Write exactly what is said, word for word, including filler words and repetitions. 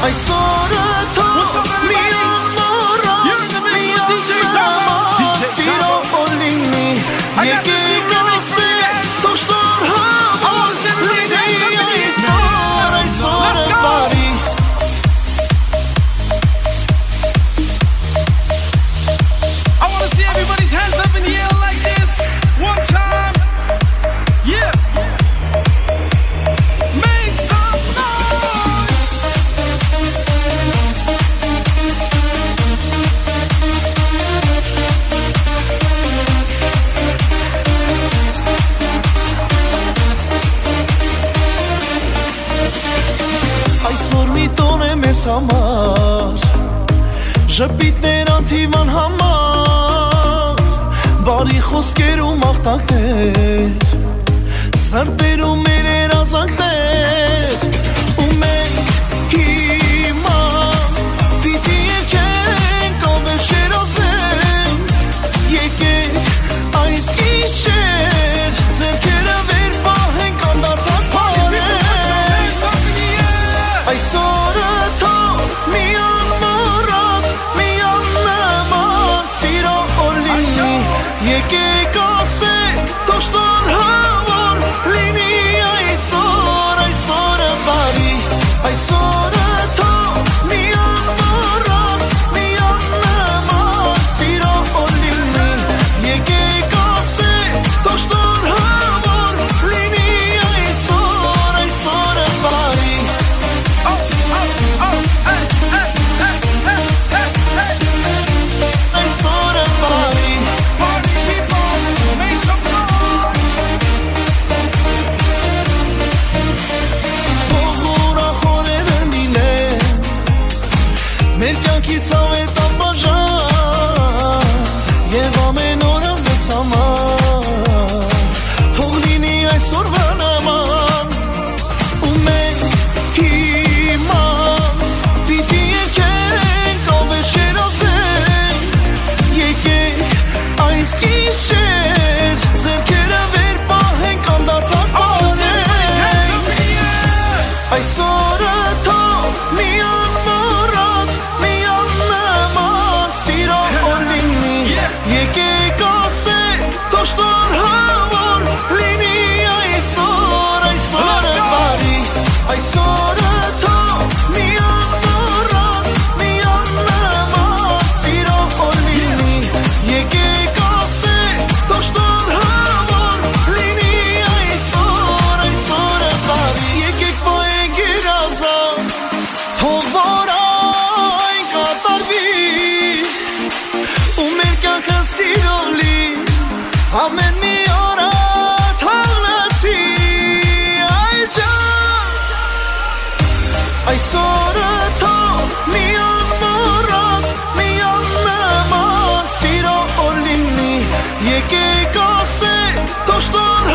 Այսօրը թող միան մոռաց, միան նամաց, սիրո օրինի, եկեք ասենք, թող շտոր համար, լինի այսօր, այսօրը բարի. I wanna see everybody's hands up in the air like this, one time, yeah. Make some noise. Այսօր մի տոն է մեզ համար, ժպիտներ անթիվան համար, բարի խոսքեր ու մաղթանքներ, սրտերում մեր երազանքներ, ու մենք հիմա պիտի երգենք, ավերջեր ասենք, եկեք այս գիշեր, ձեռքերը վեր պահենք, անդարդակ պարենք. Այսօրը թող միան մոռաց, միան նամաց, սիրո օր լինի, եկեք ասենք, թող շտոր համար, լինի այսօր, այսօրը բարի. Այսօրը թող միան մոռաց, միան նամաց, սիրո օր լինի, եկեք ասենք, թող շտոր համար, լինի այսօր, այսօրը բարի. Այսօրը բարի. Party people, make some noise. Թող ուրախորերը լինեն, մեր կյանքի ցավետ անբաժան, և ամեն օրը մեզ համար, թող լինի այսօրվա նման, ու մենք հիմա պիտի երգենք, ավերջեր ասենք, եկեք այս գիշեր, ձեռքերը վեր պահենք, անդարդակ պարենք. Այսօրը թող միան մոռաց, միան նամաց, սիրո օր լինի, եկեք ասենք, թող շտոր համար, լինի այսօր, այսօրը բարի. Այսօրը թող միան մոռաց, միան նամաց, սիրո օր լինի, եկեք ասենք, թող շտոր համար, լինի այսօր, այսօրը բարի. Եկեք պոենք երազանք, թող որ այն կատարվի, ու մեր կյանքը սիրո լի, ամեն մի օրը թող լսվի, այ ջան. Այսօրը թող միան մոռաց, միան նամաց, սիրո օր լինի, եկեք ասենք, թող շտոր